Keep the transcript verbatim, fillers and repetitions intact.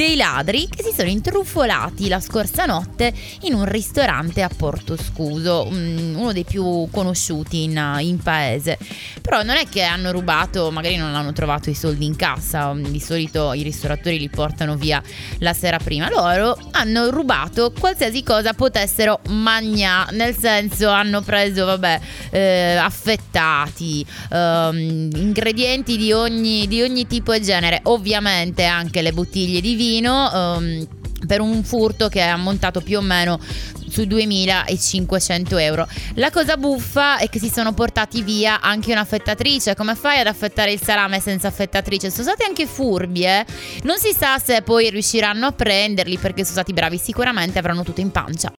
dei ladri che si sono intrufolati la scorsa notte in un ristorante a Porto Scuso, uno dei più conosciuti in, in paese. Però non è che hanno rubato, magari non hanno trovato i soldi in cassa, di solito i ristoratori li portano via la sera prima. Loro hanno rubato qualsiasi cosa potessero mangià, nel senso hanno preso vabbè eh, affettati, ehm, ingredienti di ogni, di ogni tipo e genere, ovviamente anche le bottiglie di vino, ehm, per un furto che è ammontato più o meno su duemilacinquecento euro. La cosa buffa è che si sono portati via anche un'affettatrice. Come fai ad affettare il salame senza affettatrice? Sono stati anche furbi, eh? Non si sa se poi riusciranno a prenderli, perché sono stati bravi, sicuramente avranno tutto in pancia.